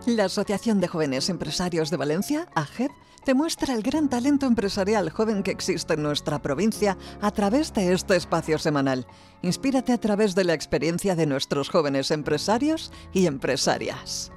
La Asociación de Jóvenes Empresarios de Valencia, AJEV, te muestra el gran talento empresarial joven que existe en nuestra provincia a través de este espacio semanal. Inspírate a través de la experiencia de nuestros jóvenes empresarios y empresarias.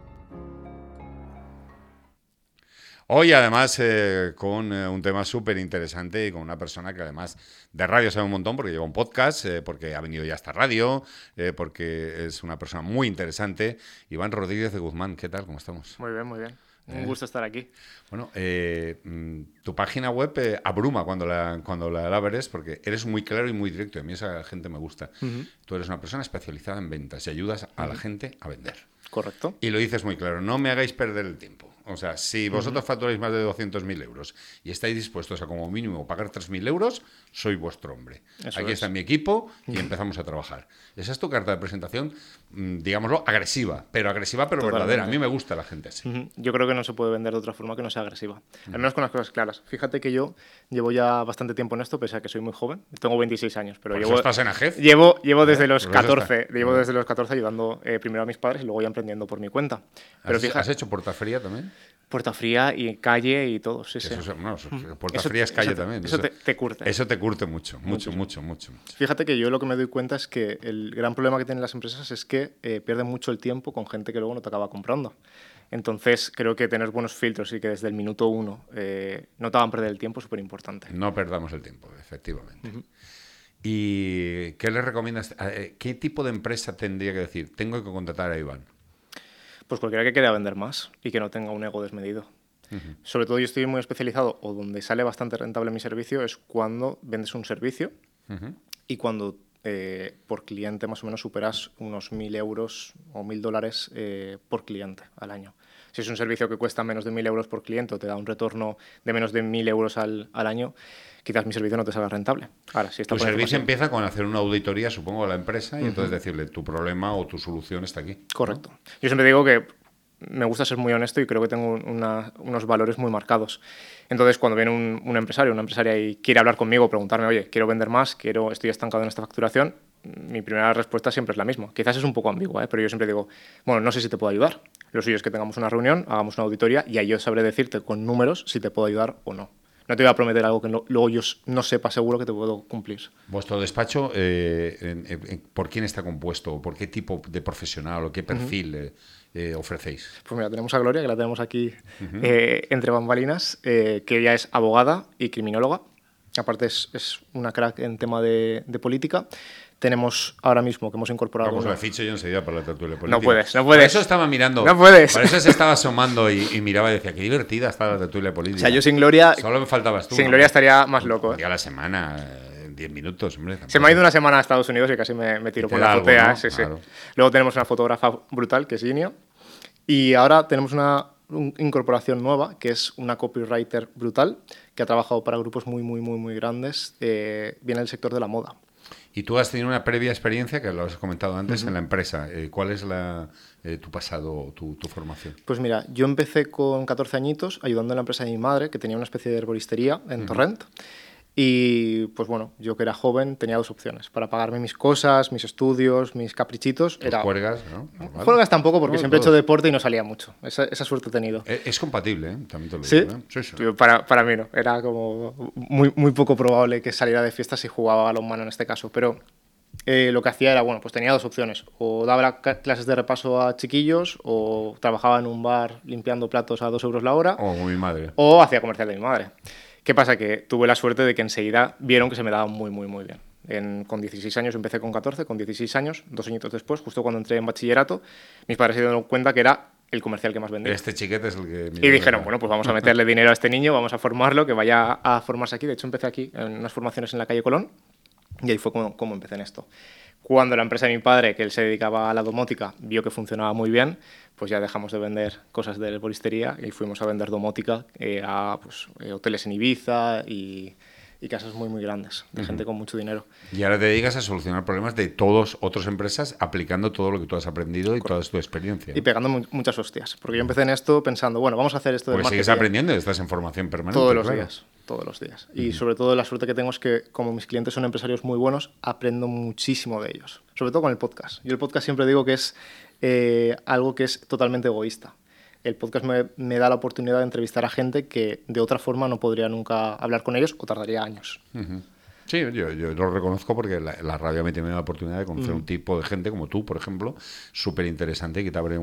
Hoy además con un tema súper interesante y con una persona que además de radio sabe un montón porque lleva un podcast, porque ha venido ya a esta radio, porque es una persona muy interesante. Iván Rodríguez de Guzmán, ¿qué tal? ¿Cómo estamos? Muy bien, muy bien. Un gusto estar aquí. Bueno, tu página web abruma cuando la abres porque eres muy claro y muy directo. Y a mí esa gente me gusta. Tú eres una persona especializada en ventas y ayudas a la gente a vender. Correcto. Y lo dices muy claro, no me hagáis perder el tiempo. O sea, si vosotros facturáis más de 200.000 euros y estáis dispuestos a como mínimo pagar 3.000 euros, soy vuestro hombre. Eso Aquí es. está mi equipo y empezamos a trabajar. Esa es tu carta de presentación, digámoslo, agresiva, pero Totalmente. verdadera. A mí me gusta la gente así. Yo creo que no se puede vender de otra forma que no sea agresiva. Al menos con las cosas claras. Fíjate que yo llevo ya bastante tiempo en esto, pese a que soy muy joven. Tengo 26 años, pero Por llevo... eso estás en AJEV. Llevo desde los Por eso 14. está. Llevo desde los 14 ayudando primero a mis padres y luego ya emprendiendo por mi cuenta. Pero ¿Has hecho portafría también? Puerta Fría y calle y todo, sí, sí. Portafría es calle también. Eso te curte. Eso te curte mucho. Fíjate que yo lo que me doy cuenta es que el gran problema que tienen las empresas es que pierden mucho el tiempo con gente que luego no te acaba comprando. Entonces, creo que tener buenos filtros y que desde el minuto 1 no te hagan perder el tiempo es súper importante. No perdamos el tiempo, efectivamente. ¿Y qué le recomiendas? ¿Qué tipo de empresa tendría que decir? Tengo que contratar a Iván. Pues cualquiera que quiera vender más y que no tenga un ego desmedido. Sobre todo yo estoy muy especializado, o donde sale bastante rentable mi servicio, es cuando vendes un servicio y cuando por cliente más o menos superas unos 1.000 euros o $1.000 por cliente al año. Si es un servicio que cuesta menos de 1.000 euros por cliente o te da un retorno de menos de 1.000 euros al año, quizás mi servicio no te salga rentable. Ahora, si Tu servicio empieza con hacer una auditoría, supongo, a la empresa y entonces decirle tu problema o tu solución está aquí. Correcto. ¿No? Yo siempre digo que me gusta ser muy honesto y creo que tengo unos valores muy marcados. Entonces, cuando viene un empresario, una empresaria y quiere hablar conmigo, preguntarme, oye, quiero vender más, estoy estancado en esta facturación, mi primera respuesta siempre es la misma. Quizás es un poco ambigua, pero yo siempre digo, bueno, no sé si te puedo ayudar. Lo suyo es que tengamos una reunión, hagamos una auditoría y ahí yo sabré decirte con números si te puedo ayudar o no. No te voy a prometer algo que luego yo no sepa seguro que te puedo cumplir. ¿Vuestro despacho por quién está compuesto? ¿Por qué tipo de profesional o qué perfil ofrecéis? Pues mira, tenemos a Gloria, que la tenemos aquí entre bambalinas, que ella es abogada y criminóloga. Aparte es una crack en tema de política. Tenemos ahora mismo que hemos incorporado... Vamos, la ficho yo enseguida para la tertulia política. No puedes. Por eso estaba mirando. No puedes. Por eso se estaba asomando y miraba y decía, qué divertida está la tertulia política. O sea, yo sin Gloria... Solo me faltabas tú. Sin Gloria estaría más loco. Un día a la semana, 10 minutos, hombre. Se me ha ido una semana a Estados Unidos y casi me tiro por la azotea. ¿No? Sí, claro. Luego tenemos una fotógrafa brutal, que es Inio. Y ahora tenemos una incorporación nueva, que es una copywriter brutal, que ha trabajado para grupos muy grandes. Viene del sector de la moda. Y tú has tenido una previa experiencia, que lo has comentado antes, en la empresa. ¿Cuál es tu pasado, tu formación? Pues mira, yo empecé con 14 añitos ayudando en la empresa de mi madre, que tenía una especie de herboristería en Torrent. Y pues bueno, yo que era joven tenía dos opciones. Para pagarme mis cosas, mis estudios, mis caprichitos. Juergas, ¿no? Normal. Juergas tampoco, porque No, siempre he todos. hecho deporte y no salía mucho. Esa suerte he tenido. Es compatible, ¿eh? También te lo ¿Sí? digo. ¿Sí? Para mí no. Era como muy poco probable que saliera de fiesta si jugaba balonmano en este caso. Pero lo que hacía era, bueno, pues tenía dos opciones. O daba clases de repaso a chiquillos, o trabajaba en un bar limpiando platos a 2 euros la hora. O como mi madre. O hacía comercial de mi madre. ¿Qué pasa? Que tuve la suerte de que enseguida vieron que se me daba muy bien. Con 16 años, empecé con 14, con 16 años, 2 añitos después, justo cuando entré en bachillerato, mis padres se dieron cuenta que era el comercial que más vendía. Este chiquete es el que... Y dijeron, bueno, pues vamos a meterle dinero a este niño, vamos a formarlo, que vaya a formarse aquí. De hecho, empecé aquí en unas formaciones en la calle Colón y ahí fue como empecé en esto. Cuando la empresa de mi padre, que él se dedicaba a la domótica, vio que funcionaba muy bien, pues ya dejamos de vender cosas de herboristería y fuimos a vender domótica a hoteles en Ibiza y casas muy grandes, de gente con mucho dinero. Y ahora te dedicas a solucionar problemas de todas otras empresas aplicando todo lo que tú has aprendido y toda tu experiencia. Y pegando muchas hostias, porque yo empecé en esto pensando, bueno, vamos a hacer esto de marketing. Sigues aprendiendo y estás en formación permanente. Todos los días. Y sobre todo la suerte que tengo es que como mis clientes son empresarios muy buenos, aprendo muchísimo de ellos. Sobre todo con el podcast. Yo el podcast siempre digo que es algo que es totalmente egoísta. el podcast me da la oportunidad de entrevistar a gente que de otra forma no podría nunca hablar con ellos o tardaría años. Uh-huh. Sí, yo lo reconozco porque la radio me tiene la oportunidad de conocer un tipo de gente como tú, por ejemplo, súper interesante, que te abre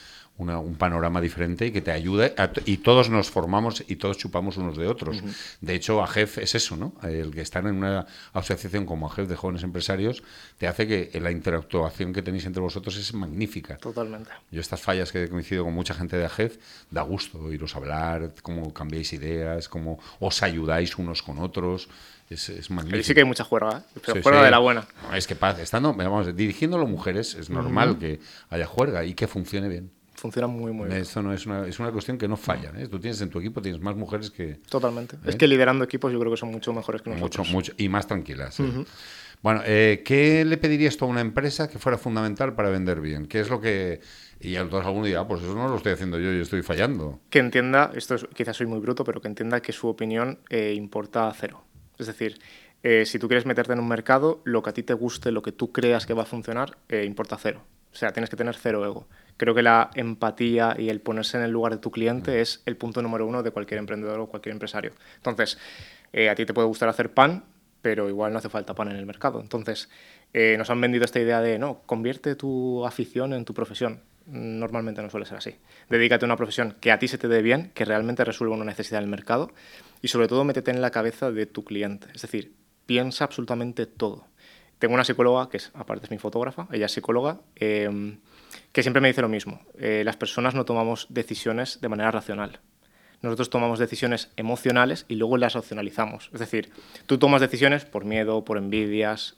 un panorama diferente y que te ayuda, y todos nos formamos y todos chupamos unos de otros. Uh-huh. De hecho, AGEF es eso, ¿no? El que estar en una asociación como AGEF de jóvenes empresarios te hace que la interactuación que tenéis entre vosotros es magnífica. Totalmente. Yo estas fallas que he coincidido con mucha gente de AGEF, da gusto oíros hablar, cómo cambiáis ideas, cómo os ayudáis unos con otros. Es magnífico. Ahí sí que hay mucha juerga, pero sí, juerga de la buena. No, es que dirigiéndolo mujeres es normal que haya juerga y que funcione bien. Funciona muy bien. Esto no es una cuestión que no falla. Tú tienes en tu equipo más mujeres que... Totalmente. Es que liderando equipos yo creo que son mucho mejores que nosotros. Mucho, y más tranquilas. Bueno, ¿qué le pedirías tú a una empresa que fuera fundamental para vender bien? ¿Qué es lo que...? Y entonces alguno dirá, pues eso no lo estoy haciendo yo estoy fallando. Que entienda, quizás soy muy bruto, pero que entienda que su opinión importa cero. Es decir, si tú quieres meterte en un mercado, lo que a ti te guste, lo que tú creas que va a funcionar, importa cero. O sea, tienes que tener cero ego. Creo que la empatía y el ponerse en el lugar de tu cliente es el punto número 1 de cualquier emprendedor o cualquier empresario. Entonces, a ti te puede gustar hacer pan, pero igual no hace falta pan en el mercado. Entonces, nos han vendido esta idea de, no, convierte tu afición en tu profesión. Normalmente no suele ser así. Dedícate a una profesión que a ti se te dé bien, que realmente resuelva una necesidad del mercado y sobre todo métete en la cabeza de tu cliente. Es decir, piensa absolutamente todo. Tengo una psicóloga, que aparte es mi fotógrafa, ella es psicóloga, que siempre me dice lo mismo. Las personas no tomamos decisiones de manera racional. Nosotros tomamos decisiones emocionales y luego las racionalizamos. Es decir, tú tomas decisiones por miedo, por envidias.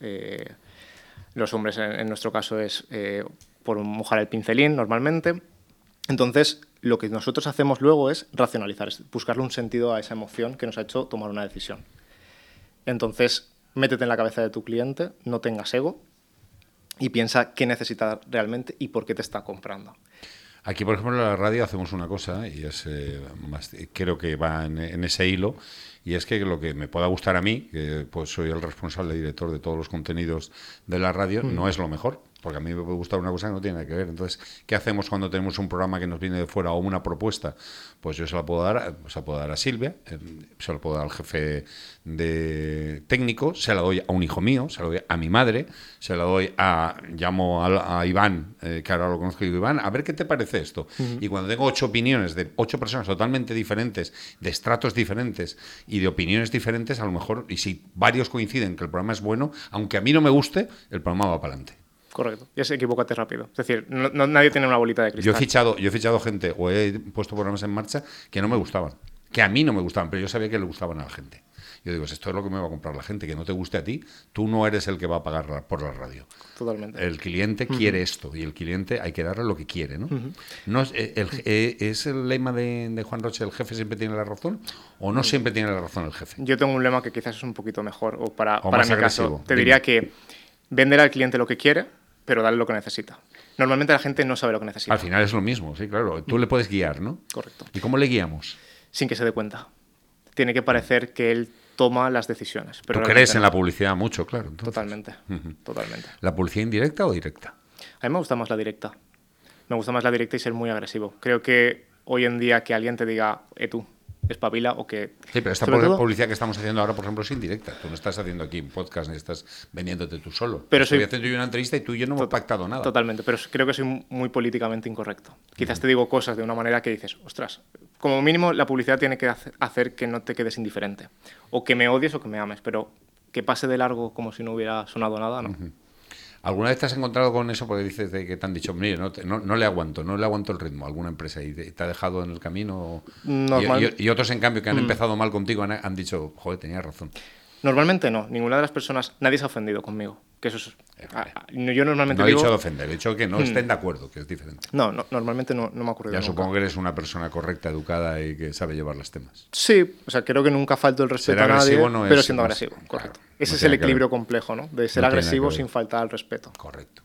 Los hombres, en nuestro caso, es por mojar el pincelín normalmente. Entonces, lo que nosotros hacemos luego es racionalizar, es buscarle un sentido a esa emoción que nos ha hecho tomar una decisión. Entonces, métete en la cabeza de tu cliente, no tengas ego y piensa qué necesita realmente y por qué te está comprando. Aquí, por ejemplo, en la radio hacemos una cosa y es creo que va en ese hilo, y es que lo que me pueda gustar a mí, que pues soy el responsable director de todos los contenidos de la radio, no es lo mejor. Porque a mí me puede gustar una cosa que no tiene nada que ver. Entonces, ¿qué hacemos cuando tenemos un programa que nos viene de fuera o una propuesta? Pues yo se la puedo dar a Silvia, se la puedo dar al jefe de técnico, se la doy a un hijo mío, se la doy a mi madre, se la doy llamo a Iván, que ahora lo conozco, y digo, Iván, a ver qué te parece esto. Uh-huh. Y cuando tengo 8 opiniones de 8 personas totalmente diferentes, de estratos diferentes y de opiniones diferentes, a lo mejor, y si varios coinciden que el programa es bueno, aunque a mí no me guste, el programa va para adelante. Correcto. Y equivócate rápido. Es decir, nadie tiene una bolita de cristal. Yo he fichado gente o he puesto programas en marcha que no me gustaban. Que a mí no me gustaban, pero yo sabía que le gustaban a la gente. Yo digo, esto es lo que me va a comprar la gente, que no te guste a ti, tú no eres el que va a pagar por la radio. Totalmente. El cliente quiere esto y el cliente hay que darle lo que quiere, ¿no? No ¿es el lema de Juan Roche, el jefe siempre tiene la razón o no siempre tiene la razón el jefe? Yo tengo un lema que quizás es un poquito mejor o para más mi agresivo. Caso. Te diría que vender al cliente lo que quiere, pero darle lo que necesita. Normalmente la gente no sabe lo que necesita. Al final es lo mismo, sí, claro. Tú le puedes guiar, ¿no? Correcto. ¿Y cómo le guiamos? Sin que se dé cuenta. Tiene que parecer que él toma las decisiones. Pero tú crees en la publicidad mucho, claro. Entonces. Totalmente, totalmente. ¿La publicidad indirecta o directa? A mí me gusta más la directa. Me gusta más la directa y ser muy agresivo. Creo que hoy en día que alguien te diga, tú, espabila o que... Sí, pero esta publicidad que estamos haciendo ahora, por ejemplo, es indirecta. Tú no estás haciendo aquí un podcast ni estás vendiéndote tú solo. Pero estoy haciendo yo una entrevista y tú y yo no hemos pactado nada. Totalmente, pero creo que soy muy políticamente incorrecto. Quizás te digo cosas de una manera que dices, ostras, como mínimo la publicidad tiene que hacer que no te quedes indiferente. O que me odies o que me ames, pero que pase de largo como si no hubiera sonado nada, ¿no? ¿Alguna vez te has encontrado con eso porque dices que te han dicho, mire, no le aguanto el ritmo a alguna empresa y te ha dejado en el camino? Y otros, en cambio, que han empezado mal contigo han dicho, joder, tenías razón. Normalmente no. Ninguna de las personas, nadie se ha ofendido conmigo. Que eso es, yo normalmente no he dicho de ofender, he dicho que no estén de acuerdo, que es diferente. No, normalmente no me ha ocurrido. Ya nunca. Supongo que eres una persona correcta, educada y que sabe llevar los temas. Sí, o sea, creo que nunca falto el respeto a nadie, pero siendo agresivo, correcto. Claro, ese es el equilibrio complejo, ¿no? De ser agresivo sin faltar al respeto. Correcto.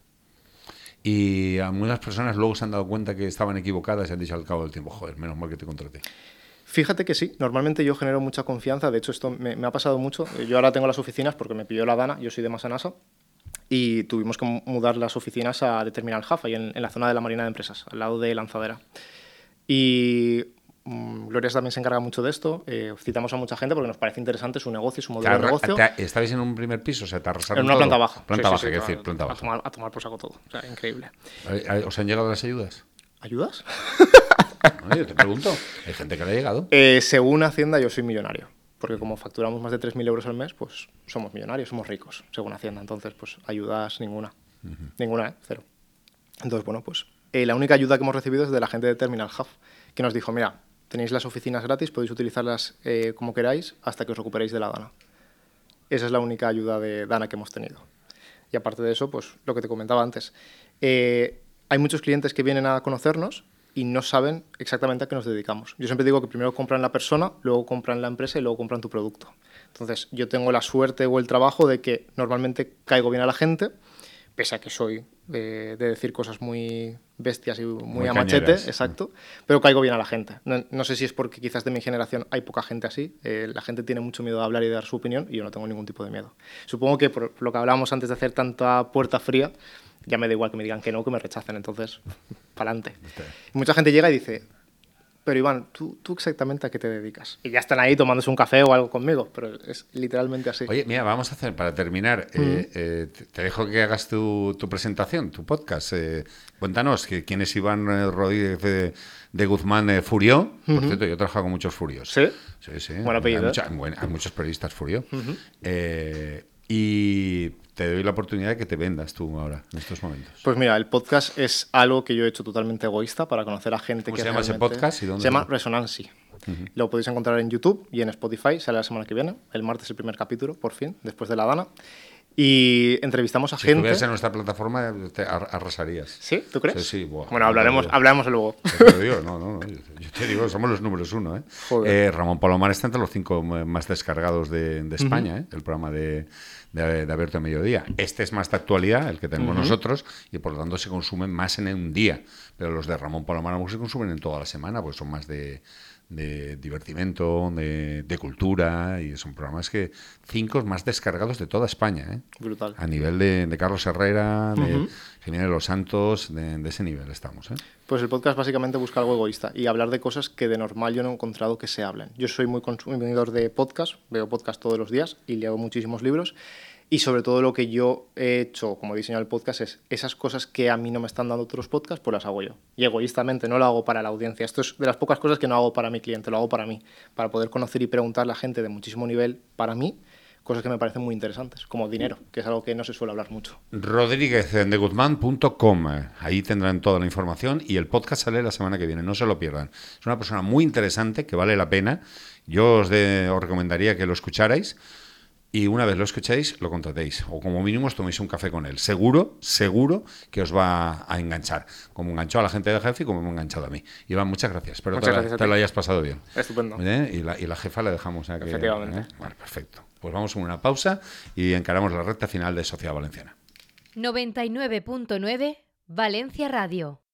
Y algunas personas luego se han dado cuenta que estaban equivocadas y han dicho al cabo del tiempo, joder, menos mal que te contraté. Fíjate que sí, normalmente yo genero mucha confianza, de hecho esto me ha pasado mucho. Yo ahora tengo las oficinas porque me pilló la Dana, yo soy de Massanassa, y tuvimos que mudar las oficinas a Terminal Half, ahí en la zona de la Marina de Empresas, al lado de Lanzadera. Y Gloria también se encarga mucho de esto. Citamos a mucha gente porque nos parece interesante su negocio, su modelo de negocio. ¿Estabais en un primer piso? O sea, ¿te arrasaron en una todo? planta baja. Planta Sí, baja, sí, quiero sí, decir, planta baja. A tomar por saco todo. O sea, increíble. ¿Os han llegado las ayudas? ¿Ayudas? No, yo te pregunto. Hay gente que le ha llegado. Según Hacienda, yo soy millonario. Porque como facturamos más de 3.000 euros al mes, pues somos millonarios, somos ricos, según Hacienda. Entonces, pues ayudas ninguna. Ninguna, cero. Entonces, bueno, pues la única ayuda que hemos recibido es de la gente de Terminal Hub, que nos dijo, mira, tenéis las oficinas gratis, podéis utilizarlas como queráis hasta que os recuperéis de la Dana. Esa es la única ayuda de Dana que hemos tenido. Y aparte de eso, pues lo que te comentaba antes. Hay muchos clientes que vienen a conocernos y no saben exactamente a qué nos dedicamos. Yo siempre digo que primero compran la persona, luego compran la empresa y luego compran tu producto. Entonces, yo tengo la suerte o el trabajo de que normalmente caigo bien a la gente, pese a que soy de decir cosas muy bestias y muy a machete, cañeras. exacto, pero caigo bien a la gente. No sé si es porque quizás de mi generación hay poca gente así, la gente tiene mucho miedo de hablar y de dar su opinión y yo no tengo ningún tipo de miedo. Supongo que por lo que hablábamos antes de hacer tanta puerta fría, ya me da igual que me digan que no, que me rechacen, entonces, para adelante. Mucha gente llega y dice, pero Iván, ¿tú exactamente a qué te dedicas? Y ya están ahí tomándose un café o algo conmigo, pero es literalmente así. Oye, mira, vamos a hacer, para terminar, te dejo que hagas tu presentación, tu podcast. Cuéntanos, ¿quién es Iván Rodríguez de Guzmán Furió? Por cierto, yo he trabajado con muchos Furios. ¿Sí? Sí. Buen apellido. Hay muchos periodistas Furió. Y te doy la oportunidad de que te vendas tú ahora, en estos momentos. Pues mira, el podcast es algo que yo he hecho totalmente egoísta para conocer a gente ¿Cómo que se llama ese podcast y dónde? Se llama Resonancy. Lo podéis encontrar en YouTube y en Spotify, sale la semana que viene. El martes el primer capítulo, por fin, después de la Dana. Y entrevistamos a Si gente... estuvieras en nuestra plataforma, te arrasarías. ¿Sí? ¿Tú crees? Sí. Buah, bueno, hablaremos luego. Te digo, yo te digo, somos los números uno. Ramón Palomar está entre los 5 más descargados de España, el programa de Abierto a Mediodía. Este es más de actualidad, el que tenemos nosotros, y por lo tanto se consumen más en un día. Pero los de Ramón Palomar a lo mejor se consumen en toda la semana, porque son más de divertimento, de cultura, y son programas que 5 más descargados de toda España. Brutal. A nivel de Carlos Herrera, de Jiménez Los Santos, de ese nivel estamos. Pues el podcast básicamente busca algo egoísta y hablar de cosas que de normal yo no he encontrado que se hablen. Yo soy muy consumidor de podcast, veo podcast todos los días y leo muchísimos libros. Y sobre todo lo que yo he hecho como diseñador del podcast es esas cosas que a mí no me están dando otros podcasts, pues las hago yo. Y egoístamente, no lo hago para la audiencia. Esto es de las pocas cosas que no hago para mi cliente, lo hago para mí. Para poder conocer y preguntar a la gente de muchísimo nivel, para mí, cosas que me parecen muy interesantes, como dinero, que es algo que no se suele hablar mucho. Rodríguezdeguzmán.com. Ahí tendrán toda la información y el podcast sale la semana que viene, no se lo pierdan. Es una persona muy interesante, que vale la pena. Yo os recomendaría que lo escucharais. Y una vez lo escuchéis, lo contratéis. O como mínimo os toméis un café con él. Seguro que os va a enganchar. Como enganchó a la gente del jefe y como me ha enganchado a mí. Iván, muchas gracias. Espero que te lo hayas pasado bien. Estupendo. Y la jefa la dejamos aquí. Efectivamente. Bueno, perfecto. Pues vamos a una pausa y encaramos la recta final de Sociedad Valenciana. 99.9 Valencia Radio.